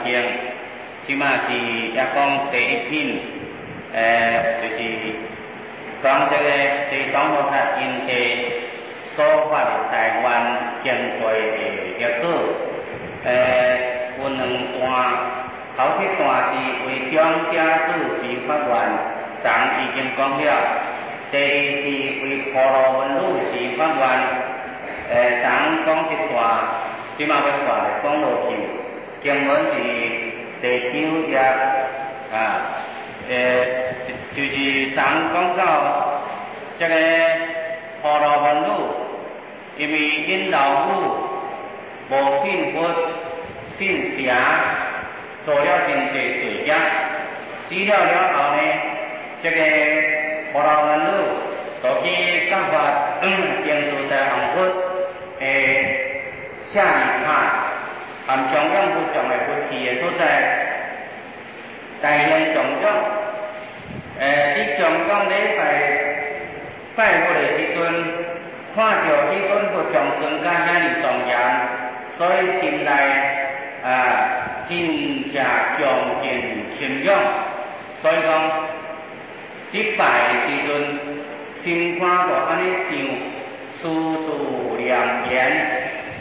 经，即嘛是也讲第一品，就是讲这个地藏菩萨因地所发的台湾经会的历史，有两段，头一段是为中家主司法院，昨已经讲了。第二是为婆罗门女司法院，昨讲一段，即马要发来讲落去。经文是第9页，就是昨讲到这个婆罗门女，因为因老母无信佛、信邪，做了真侪罪业，死了后呢，这个婆罗门女就去告发天主在王佛下里看，含中央佛上的佛寺的所在，大兴中央，伫中央礼拜佛的时阵，看到迄尊佛上尊甲遐尼庄严，所以心内真正恭敬钦仰，所以讲。伫拜的时阵，心肝就安尼想，思自念言，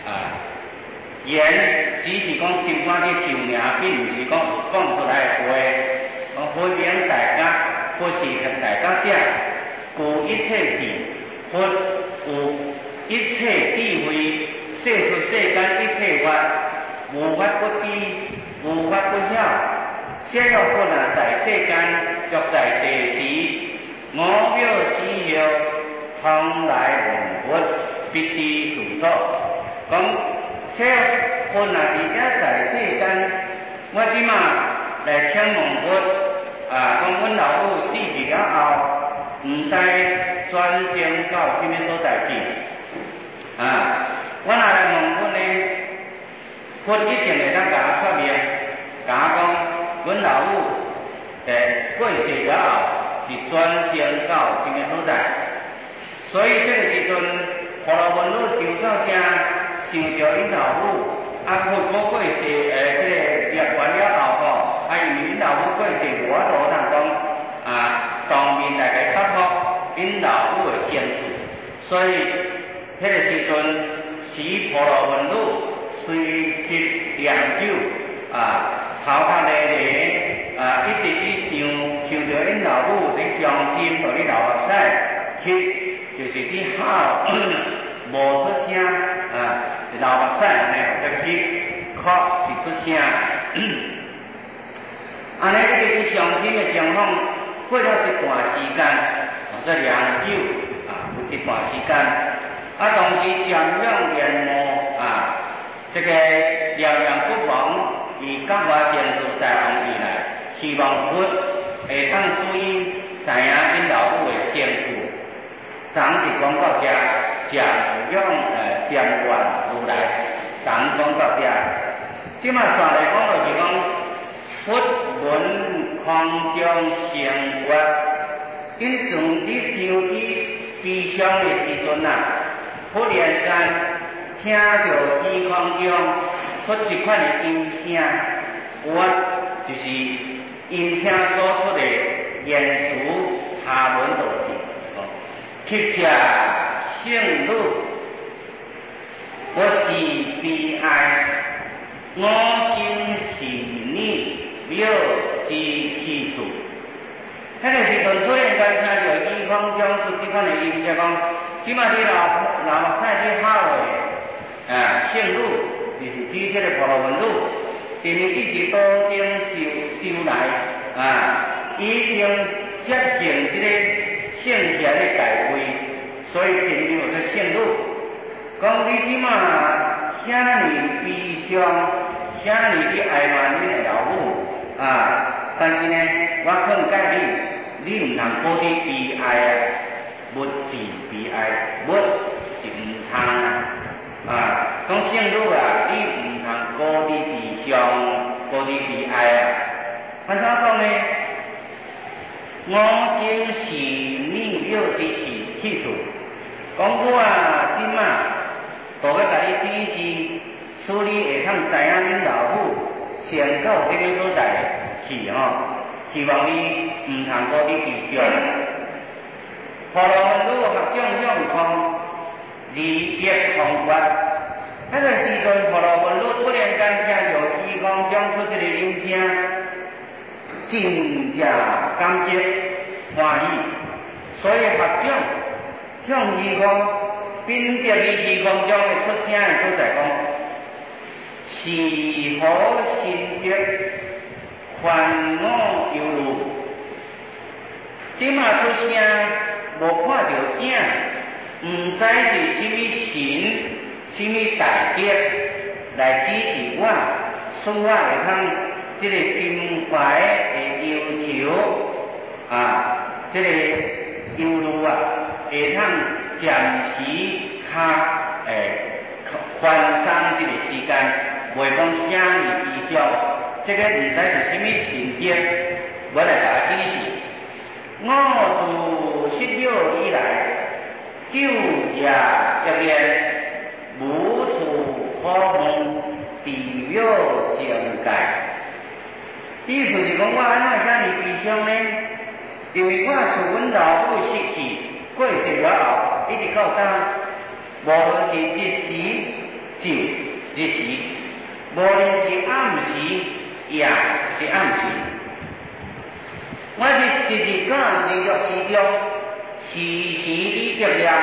言只是讲心肝伫想尔，并毋是讲出来的话。佛名大家，佛是大家者，故一切智，佛有一切智慧，说出世间一切法，无法不知，无法不晓。谢有佛在世间，欲在地时，我表师后，常来问佛，必知处所。讲谢有佛是也在世间，我即马来请问佛，讲阮老母死去了后，毋知转生到什么所在去。我若来问佛呢，佛一定会当甲我说明，甲我讲。阮老母过世了后是转生到什么所在？所以这个时阵，婆罗门女想到这，想着因老母，佛过世这个灭完了后吼，因为因老母过世，无法度通讲当面来给答复因老母的生处，所以迄个时阵，使婆罗门女随即酿酒头壳咧咧，一直想着因老母伫伤心，着咧流目屎，就是伫喊无出声，流目屎安尼，就哭是出声，安尼一直伫伤心的情况，过了一段时间，这酿酒有一段时间，当时瞻仰念魔这个念念不忘。以教化天主在王以来，希望佛会当使因知影因老母的生处。昨是讲到这，瞻仰瞻愿如来，昨讲到这，即马算来讲落是讲，佛闻空中生活，因当伫想伫悲伤的时阵忽然间听到天空中。出一款的音声，我就是音声所出的言辞下文就是乞者圣女，我是悲哀，我今是你了之去处。迄个时阵突然间听到天空中出这款的音声，讲即马你流目屎你喊的圣女。就是指这个婆罗门女，因为伊是多生修来已经接近这个圣贤的地位，所以称叫做圣女。讲你即马遐尼悲伤，遐尼去哀怨恁的老母但是呢，我劝诫你毋通保持悲哀物质悲哀，物是毋通讲圣女你毋通高低悲伤，高低悲哀安怎讲呢？我今是你了之去处，讲我即马，都要甲你指示，使你会通知影恁老母生先到什么所在去希望你唔通过你悲伤。婆罗门女合掌向空，二叶空决。那个时阵，婆罗门女突然间听到虚空中出一个音声，真正感激欢喜，所以合掌向虚空，并别于虚空中会出声的所在讲：是何心得烦恼忧虑？即马出声，无看到影，唔知是甚物神、甚物大德来指示我，使我会通这个心怀的忧愁这个忧虑会通暂时宽松这个时间，袂讲啥物悲伤。这个唔知是甚物神德，我来甲他指示。我自16以来，昼夜一念，无处可望，地狱相界。意思是讲，我安怎遐尼悲伤呢？因为我自阮老母失去过世了后，一直到今，无论是日时就日时，无论是暗时夜是暗时，我是一日到日落时中，时时伫着念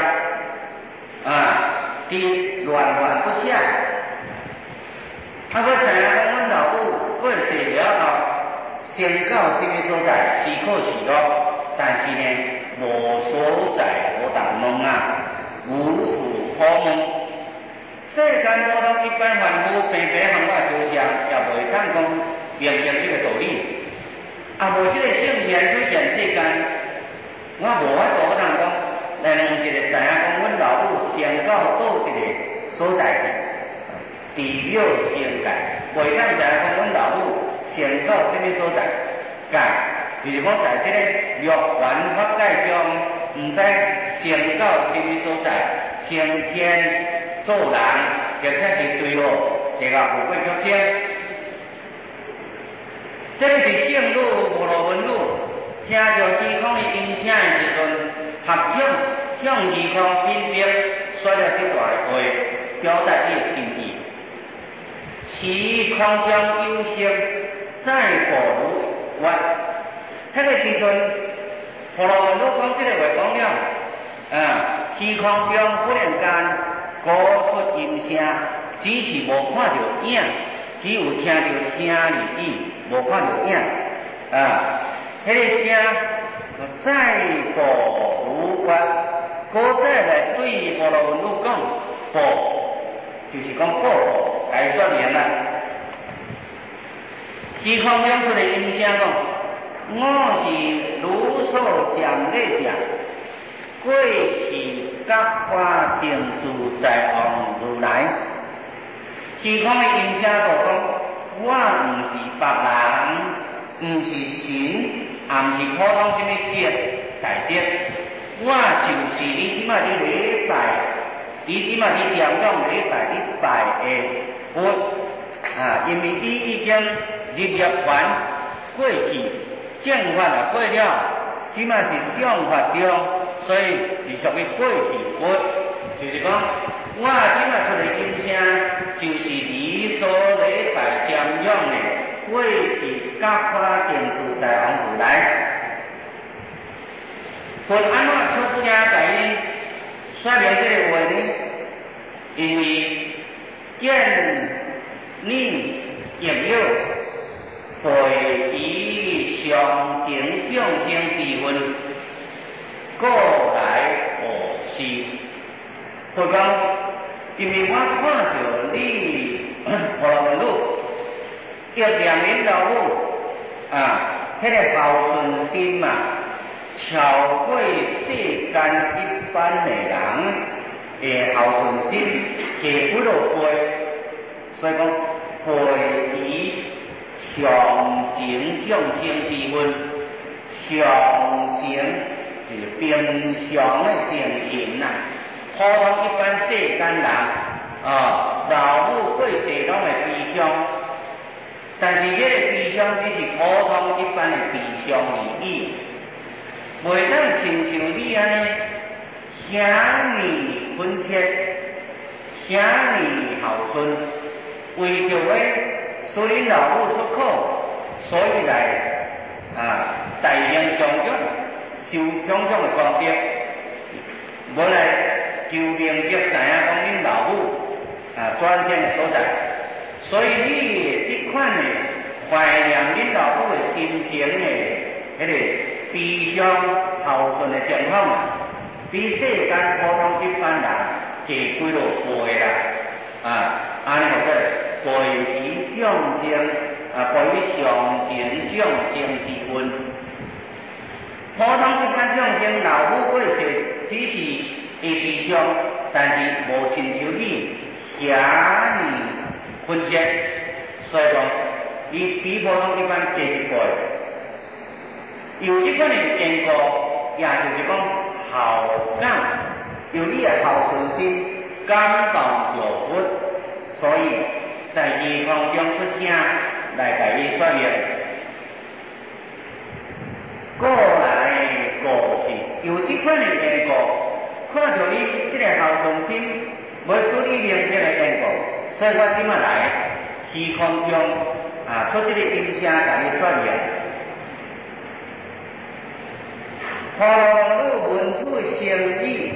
伫乱不下。我知影讲，阮老母过世了后，先到什么所在？是可是咯，但是呢，无所在可当问无处可问。世间普通一般凡夫，平平向我相像，也袂当讲明白这个道理。无这个圣贤去现世间，我无法度当讲来问一个知影讲，阮老母先到倒一个所在去，地狱相界，袂当知影讲阮老母先到什么所在，就是讲在这个六缘法界中，唔知先到什么所在，升天做人，或者是坠落地狱富贵畜生。这个是圣女婆罗门女听到虚空的音声的时阵，合掌向虚空禀别，说了这段话，表达伊的心意。时空中有声，再不如我。那个时阵，婆罗门女讲这个话讲了，虚空中忽然间鼓出音声，只是无看到影，只有听到声而已。无看到影迄个声再不如我，古再来对婆罗门女讲，不就是讲不来说明啦。虚空中出来音声讲，我是如所讲的讲，过去觉法定自在王如来。虚空的音声就讲，我唔是别人，唔是神，也唔是普通什么德大德，我就是你即马伫礼拜，你即马伫瞻仰礼拜你拜的佛因为你已经入完过去，正法也过了，即马是相法中，所以是属于过去佛，就是讲我即马出来音声，就是你所礼拜瞻仰的过去觉法定自在王如来。佛安怎出声甲伊说明这个话呢？因为见你应有对于上情众生之分，过来何事？佛讲，因为我看到你婆罗门女，要念恁老母迄个孝顺心超过世间一般的人的孝顺心，加不落背，所以讲背于上情众生之分，上情就是平常的情形普通一般世间人老母过世拢会悲伤， 但是这个悲伤只是普通一般的悲伤而已，袂当亲像你安尼兄弟恳切、兄弟孝顺，为着要使恁老母出口，所以来大行种种，受种种的功德，无来求明白知影讲恁老母转生的所在。所以你这款的怀念恁老母的心情的迄个悲伤孝顺的情况比世间普通一般人加几落倍啦，安尼或者倍以众生倍以上前众生之分。普通一般众生老母过世只是会悲伤，但是无亲像你遐尼恳切，所以讲，伊比普通一般加一倍。有这款的缘故，也就是讲孝感，有你的孝顺心感动着佛，所以在夜空中出声来甲你说明。过来过去，有这款的缘故，看到你这个孝顺心，要使你明白的缘故。所以我即马来虚空中出这个音声甲你说明。婆罗门文字诚意，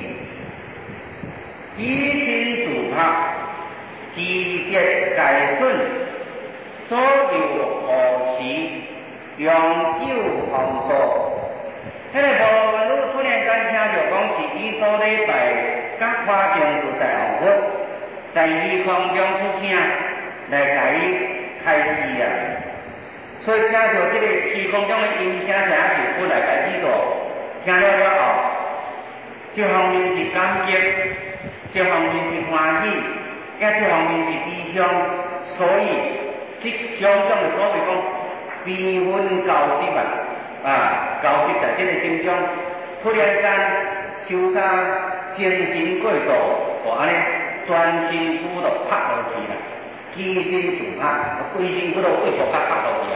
机心自拍，机节改顺，左右护持，永久防守。迄个婆罗门女突然间听到讲是伊所礼拜甲花镜自在王佛。在虚空中出声来甲伊开示所以听到这个虚空中的音声，真是本来来知道，听了后，这方面是感激，这方面是欢喜，也这方面是悲伤，所以这种的所谓讲悲愤交集交集在这个心中，突然间受到精神过度，安尼。全身骨头拍落去啦，机身自拍，规身骨头为头拍落去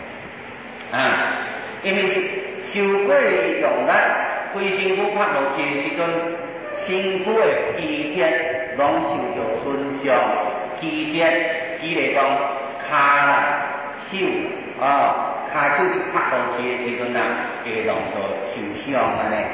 因为是受过用力，规身骨拍落去的时阵，身躯的肌节拢受到损伤，肌节举例讲骹啦、手骹手伫拍落去的时阵会弄到受伤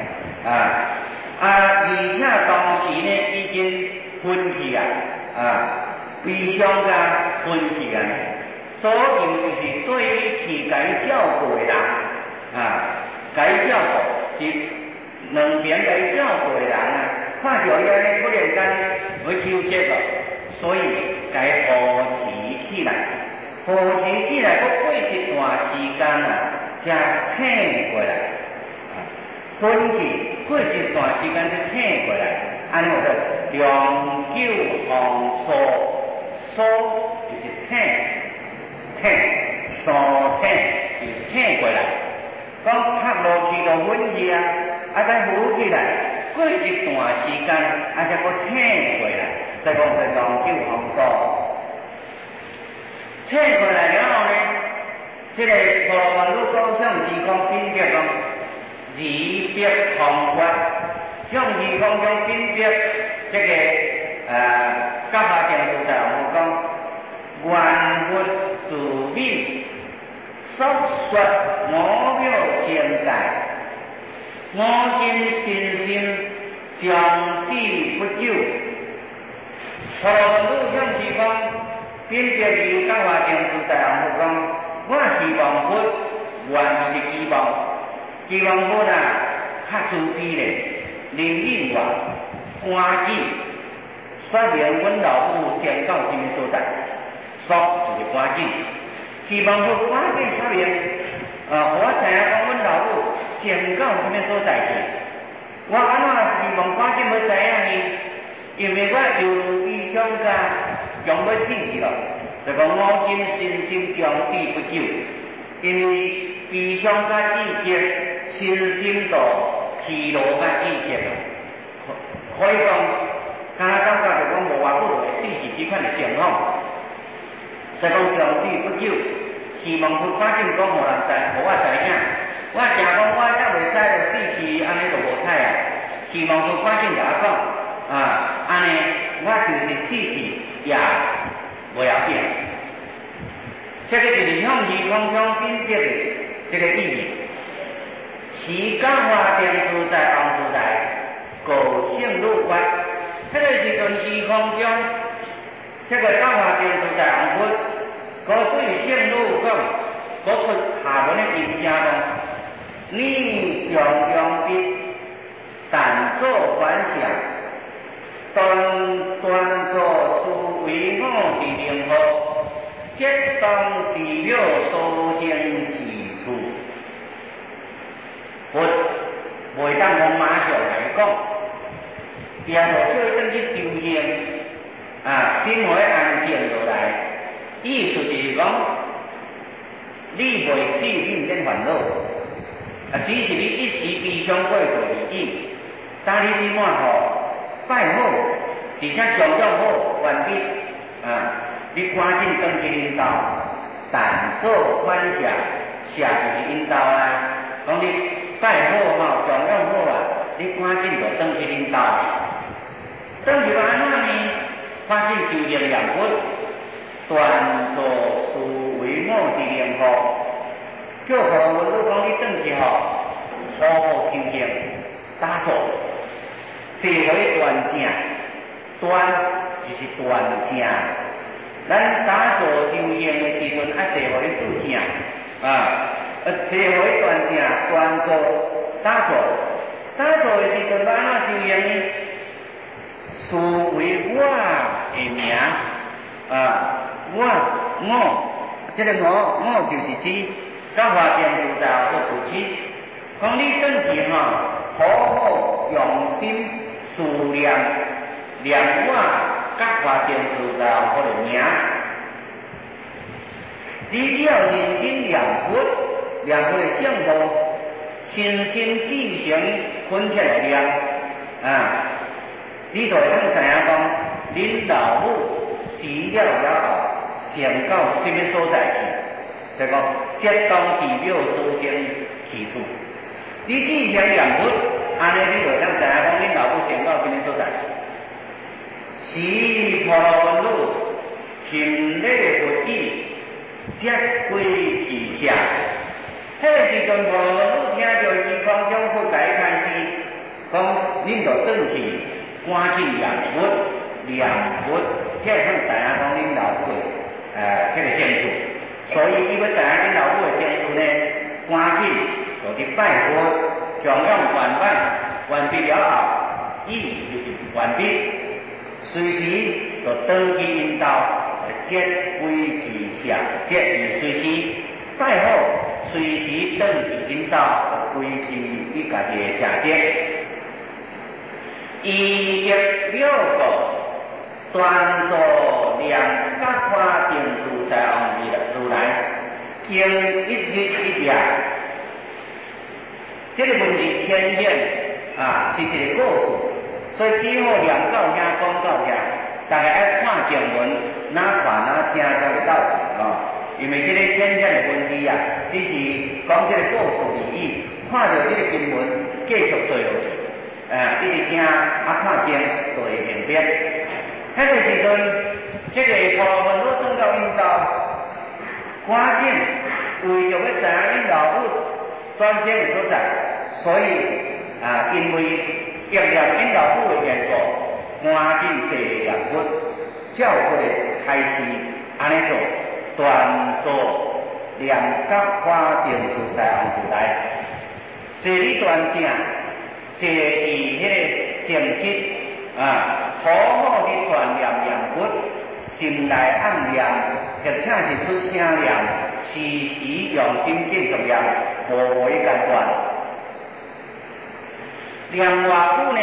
而且当时呢已经分去悲伤甲分去所以就是对于去甲伊照顾的人甲伊照顾，是两边甲伊照顾的人看到伊安尼突然间要休息所以甲伊扶持起来，扶持起来，佫过一段时间才醒过来，分去过一段时间才醒过来，安尼叫做永久防疏，疏就是醒，疏醒就是醒过来。讲拍落去就分去再扶起来，过一段时间才佫醒过来，所以讲叫永久防疏。醒过来了后呢，这个婆罗门女讲向虚空禀别讲，离别空法，向虚空中禀别这个教化定自在王佛讲，愿佛自命，述说我妙成界，我今信心将死不久。婆罗门女向虚空禀别伊教化定自在王佛讲，我希望佛，愿就是希望，希望佛较慈悲咧，能引我赶紧说明阮老母先到什么所在，说就是赶紧，希望佛赶紧说明，互我知影讲阮老母先到什么所在去，我安怎希望赶紧要知影呢？因为我忧悲伤甲用要死去了，就讲我今信心将死不久，因为悲伤甲志气，身心都疲劳甲志气可以讲，敢若感觉就讲无偌久就会死去这款的情况，所以讲将死不久。 期望佢赶紧讲，互人知，互我知影。我惊讲我还袂知就死去，安尼就无彩啊。期望佢赶紧甲我讲，安尼我就是死去也袂要紧。这个就是向虚空中品德的这个意义。时间花定自在王时代，故圣女法。迄个时阵虚空中，这个教化定自在王佛，佢对圣女讲，佢出下文的音声讲：你将用笔，但作反想，端作思维我之灵好。即当地表所生其处，佛袂当讲马上来讲，也就叫伊转去修行，心会安静落来。意思就是讲，你袂死，你毋免烦恼，只是你一时悲伤过度而已。当你即满拜好，而且种种好完毕，你赶紧转去领导，但做反射，射就是引导啊。讲你拜好种种好你赶紧就转去领导。转去安怎呢？赶紧修行念佛，端坐思维我之灵好。叫何文女讲你转去好好修行，打坐，坐回端正，端就是端正。咱打坐修行的时阵，坐互伊肃正，坐互伊端正，端坐打坐。打坐的时阵，要安怎修行呢？思维我的名，我，这个我就是指教化定自在王佛主持，讲你转去好好用心思念我。教化定自在王佛的名，你只要认真念佛，念佛的圣号，深深至诚恳切来念，你就会当知影讲，恁老母死了后，成到什么所在去？所以讲，即当地表所生其处。你至诚念佛，安尼你就会当知影讲，恁老母成到什么所在？是婆罗门女行礼佛语，则归其下。迄个时阵，婆罗门女听到虚空中佛甲伊开示，讲恁着转去，赶紧念佛，才会知影讲恁老母的这个生处。所以伊要知影恁老母的生处呢，赶紧就去拜佛，供养完毕了后，意就是完毕。随时就转去引导，即归其下，即是随时拜好，随时转去引导，归去伊家己的社德。伊亦了个端坐念觉化定自在王如来，经一日一夜，这个文字浅显是一个故事。所以只好念到遐，讲到遐，大家爱看经文，哪看哪听才会走去因为这个浅显的文字只是讲这个故事而已。看到这个经文，继续对落去，一直听看经就会明白。迄个时阵，这个婆罗门女转到因兜，赶紧为着要知影因老母转生的所在，所以因为忆念因老母的缘故，赶紧坐咧念佛，照佛的开示，安尼做，端坐念觉化定自在王如来，坐你端正，坐伫迄个静室，好好地传念佛，心内暗念，或者是出声念，时时用心继续念，无为间断。念偌久呢？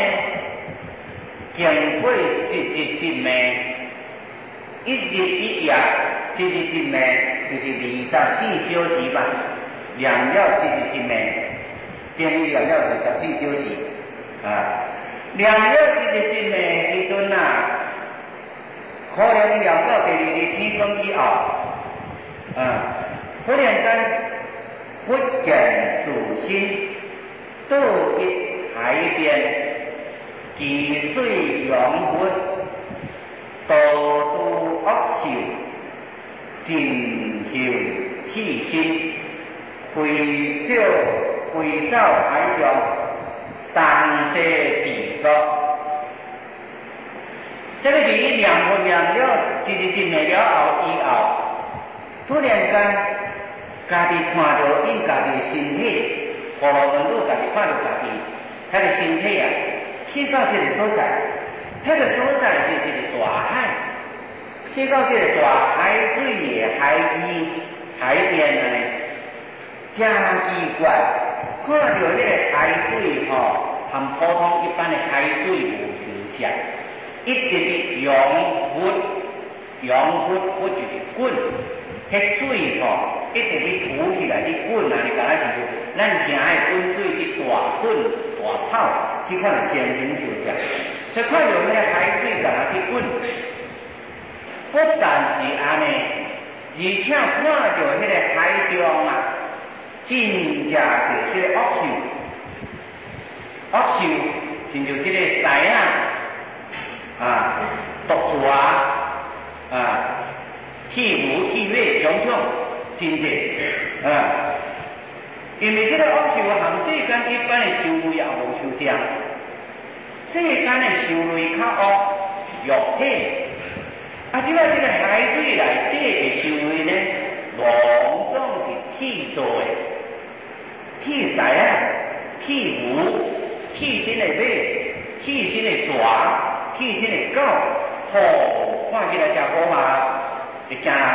经过一日一暝，一日一夜，一日一暝就是24小时吧。念了一日一暝，等于念了24小时。念了一日一暝时阵可能念到第二日天光以后， 忽然间忽见自心，倒入海边，其水涌活，道诸恶兽，尽行气心，回走海上，当世地作。这个是伊念佛念了一日一夜了后以后，突然间家己看到因家己的身体，婆罗门女家己看到家己迄个身体啊，去到这个所在，迄个所在是一个大海，去到这个大海水的海边呢，真奇怪，看到迄个海水吼，和普通一般的海水无相像。一直的涌活就是滚，迄水吼一直的浮起来的滚啊！你讲是就咱行的滚水的大滚大泡，只看到情形相像。所以看到迄个海水敢若去滚，不但是安尼，而且看到迄个海中啊，真正侪即个恶兽，亲像即个狮啊。毒蛇气牛、气马种种真济因为这个恶兽和世间一般的兽类也无相像，世间的兽类较恶肉体，即摆这个海水内底的兽类呢，拢总是气做的，气狮气牛、气身的马、气身的蛇。气身的狗，看起来真好嘛，会惊人。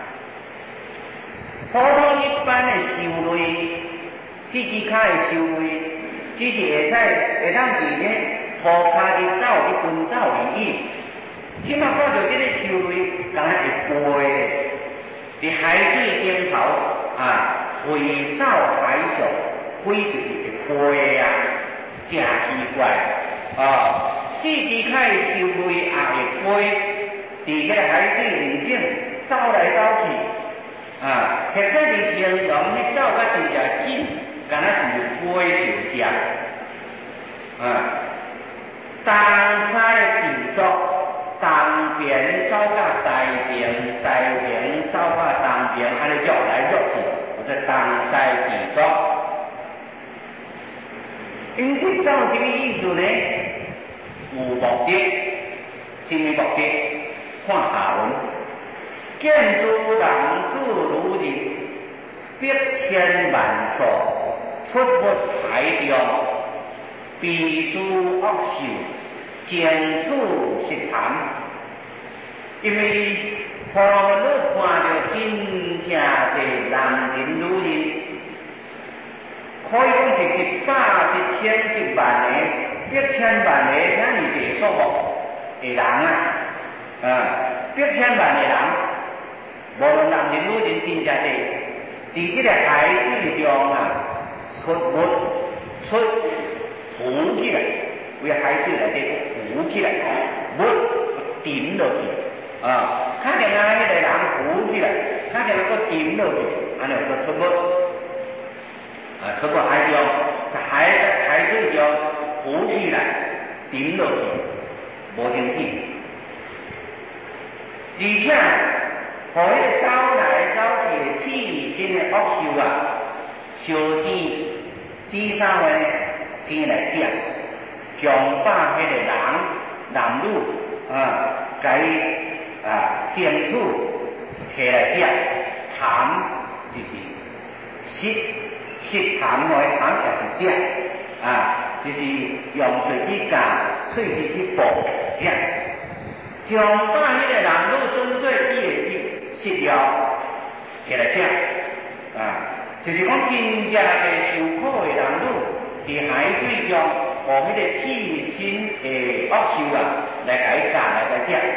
普通一般的兽类，四肢脚的兽类，只是会当伫咧涂骹伫走伫奔走而已。即马看到这个兽类，敢若会飞伫海水顶头飞走海上，飞就是会飞啊，真奇怪四肢脚的兽类也会飞，伫迄个海水面顶走来走去，或者是形容迄走甲真正紧，敢若是飞着只。东西地作，东边走到西边，西边走到东边，安尼绕来绕去，或者东西地作。因这走什么意思呢？有目的，什么目的？看下文，见诸人子如日，百千万数，出没海中，避诸恶兽，见处食谈。因为婆罗门女看到真正侪男人女人，可以讲是100、1000、10000个。10000万个遐尼侪数目的人10000万个人，无论男人女人真正侪，伫这个海水中出浮起来，为海水内底浮起来，沉落去看见迄个人浮起来，看见佫沉落去，安尼佫出没海中，在海水中。浮起来，沉落去，无停止。而且，互迄个走来走去的气身的恶兽小钱啥呢？钱来食，将把迄个男女甲伊争取摕来食，谈就是食谈的谈也是食就是用喙去夹，喙齿去剥，将把迄个男女准做伊的食了，摕来食就是讲真正的受苦的男女，伫海水中，互迄个气身的恶兽来甲伊夹来甲食。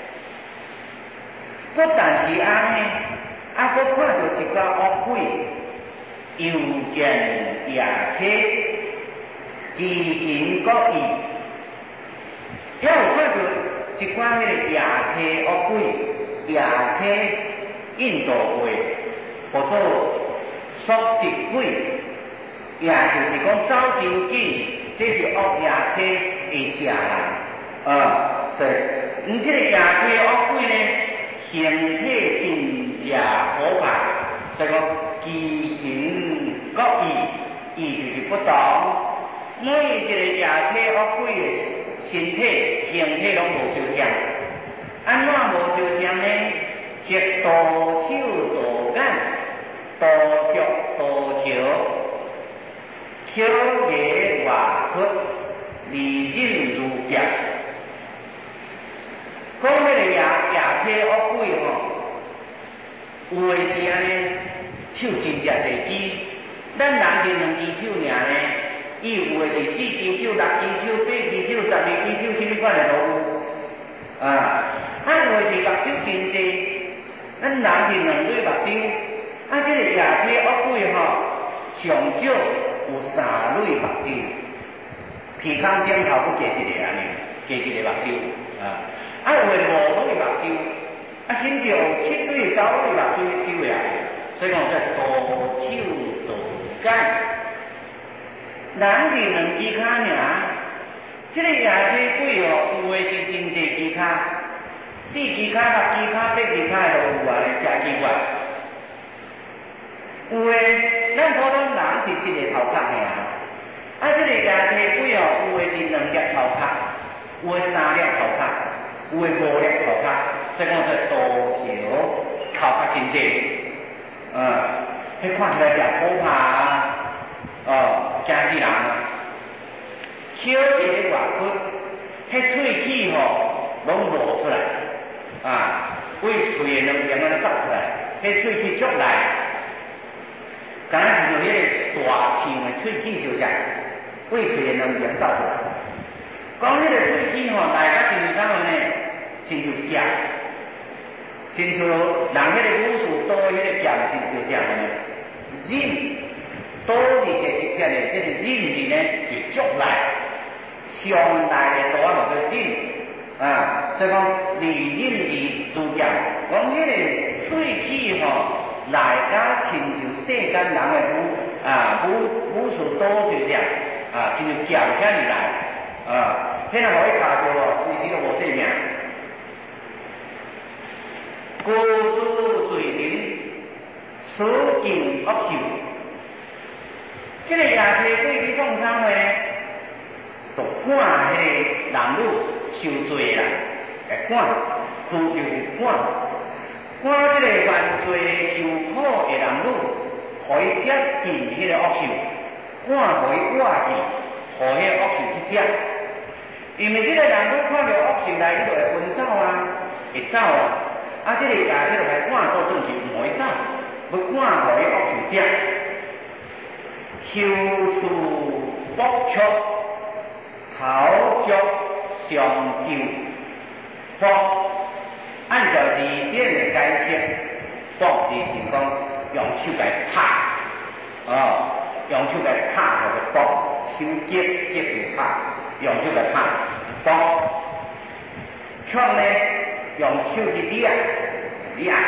不但是安尼，佫看到一寡恶鬼，又见夜车。奇形各异，也有看到一寡迄个夜车恶鬼，夜车印度话或者缩节鬼，也就是讲走真紧，这是恶夜车会食人所以，这个夜车恶鬼呢，形体真正可怕，所以讲其形各异，异就是不同。每一个夜车恶鬼的身体形体拢无相像，安怎无相像呢？即多手多眼，多脚多条，巧言外出，利刃如剑。讲迄个夜车恶鬼有诶是安尼，手真正侪支，咱人是2支手尔呢，伊有诶是4支手、6支手、8支手、12支手，什么款诶都有有诶是目睭真济，咱人是2对目睭，这个夜车恶鬼上少有3对目睭，鼻孔顶头佫加一个安尼，加一个目睭有诶5对目睭，甚至有7对、9对目睭呀，所以讲叫多手多眼。人是2支骹尔，这个夜车鬼有诶是真济支骹，4支骹、6支骹、8支骹都有真奇怪。有诶，咱普通人是一个头壳尔，这个夜车鬼有诶是2粒头壳，有诶3粒头壳，有诶5粒头壳，所以讲做多条头壳真济，迄看起来真可怕惊死人巧言外出，迄喙齿拢露出来为喙诶2边安尼走出来，迄喙齿足力，敢若是像迄个大象诶喙齿相像，为喙诶2边走出来。讲迄个喙齿内甲亲像啥物呢？亲像剑，亲像人迄个武术刀迄个剑是相像呢。刃刀字加一片的，这个刃字呢就足力，上力的刀就叫刃所以讲利刃字如剑，讲迄个喙齿内甲亲像世间人的武术刀相像亲像剑遐尔来迄若互伊卡着随时都无性命。孤注罪人，此尽恶受。这个夜车鬼去创啥呢？就赶迄个男女受罪的人，赶，驱就是赶这个犯罪受苦的男女，互伊接近迄个恶受，赶互伊活去，互迄个恶受去接。因为这个男女看到恶受来，伊就会奔走会走这个夜车就来赶倒转去，唔会走，要赶互伊恶受接。受处剥削，头足上就剥，按照字典的解释，剥就是讲用手来拍用手来拍就叫剥，手接就拍，用手来拍剥。却呢用手去掠起来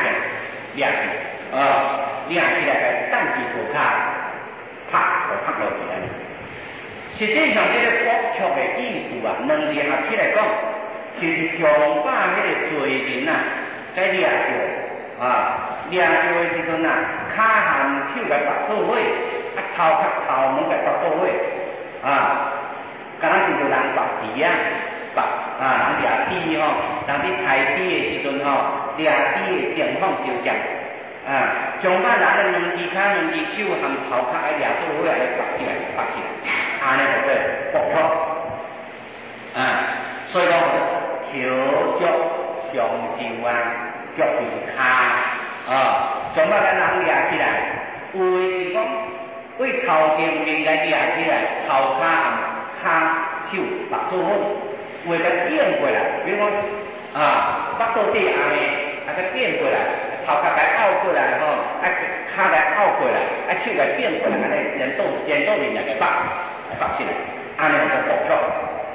来等住涂骹。拍落去实际上，这个剥削的意思2字合起来讲，就是强把迄个罪人该掠着掠着的时阵骹和手该绑做伙，头毛该绑做伙敢若是叫人绑猪人掠猪人伫抬猪的时阵掠猪的情况相像。将把人的2支骹、2支手和头壳掠做伙来绑起来，安尼就做剥削所以讲头足上就足就是骹将把咱人掠起来，有的是讲为头前面来掠起来，头壳和骹手绑做伙，有的甲变过来，比如讲腹肚底安尼，甲变过来。头壳该拗过来骹该拗过来，手该变过来，安尼连倒面来绑起来，安尼就叫剥削。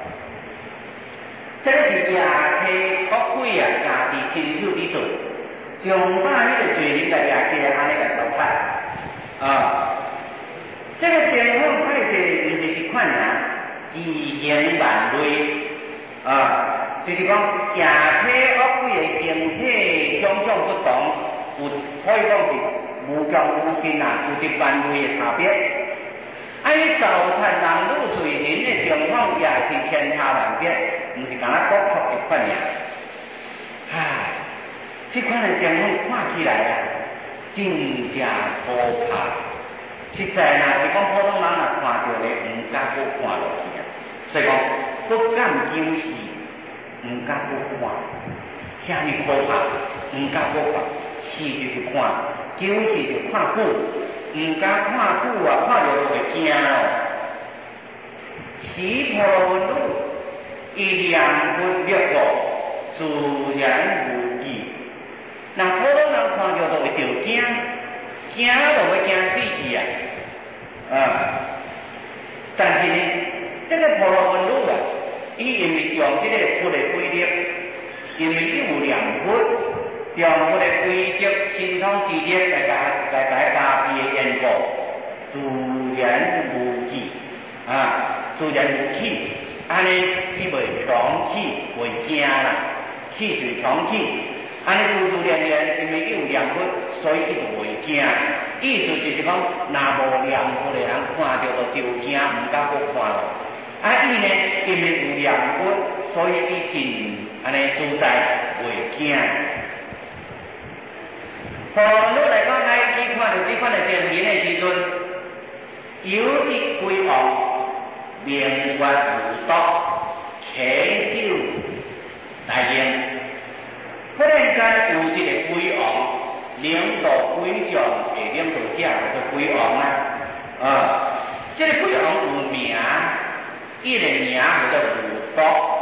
这个是夜车恶鬼家己亲手伫做， 将把迄个罪人来掠起来，安尼来糟蹋啊！这个情况太济，毋是一款尔，奇形万类啊！就是讲形体恶鬼的形体种种不同，有可以讲是无穷无尽啊，有一万类的差别。啊，伊糟蹋男女罪人的情况也是千差万别，毋是干那国错一款尔。唉，这款的情况看起来啊，真正可怕。实在若是讲普通人若看到咧，毋敢搁看落去啊。所以讲不敢久视，毋敢搁看，遐尼可怕，毋敢搁看。视就是看，久视就看久，毋敢看久啊，看着就会惊咯。此婆罗文女，伊两分灭过，自然无忌。那普通人看着就会着惊。惊就会惊死去啊！但是呢，这个婆罗门女啊，伊因为用这个佛的规律，因为伊有良佛，用佛的规则、神通之力来加庇的缘故，自然无忌自然无气，安尼伊袂强气，袂惊啦，气就是强气。安尼自自然然，因为伊有良佛，所以伊就袂惊。意思就是讲，若无良佛的人看到就着惊，毋敢搁看咯。伊呢，因为有良佛，所以伊真安尼自在，袂惊。婆罗女来讲，去看到这款的情形的时阵，有一鬼王明月如刀，起手来应。忽然间有一个鬼王，领导鬼将的领导者叫做鬼王这个鬼王有名，伊个名叫做如刀。